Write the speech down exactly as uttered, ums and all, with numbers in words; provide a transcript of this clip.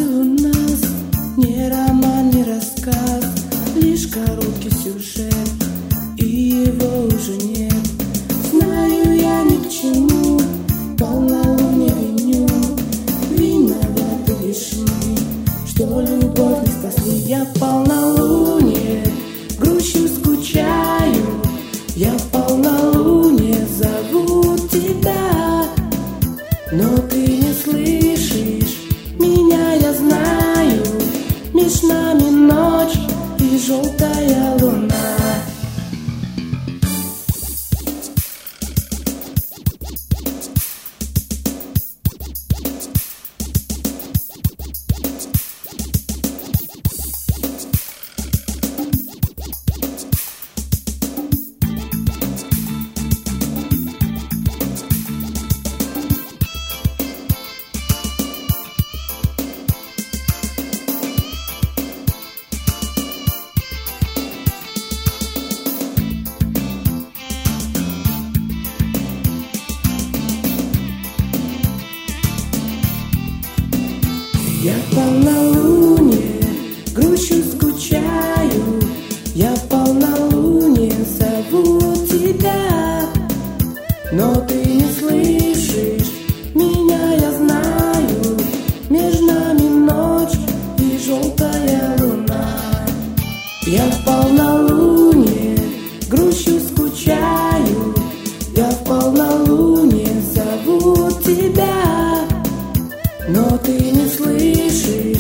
у нас не роман, не рассказ, лишь короткий сюжет, и его уже нет. Знаю, я ни к чему полнолуние виню, виноваты лишь мы, что любовь не спасли. Я в полнолуние грущу, скучаю, я в полнолуние зову тебя, но ты не слышишь меня, я знаю, меж нами ночь и желтая луна. Я в полнолуние грущу, скучаю, я в полнолуние зову тебя, но ты не слышишь меня, я знаю, меж нами ночь и желтая луна. Я в полнолуние грущу, скучаю, я в полнолуние зову тебя, но ты не слышишь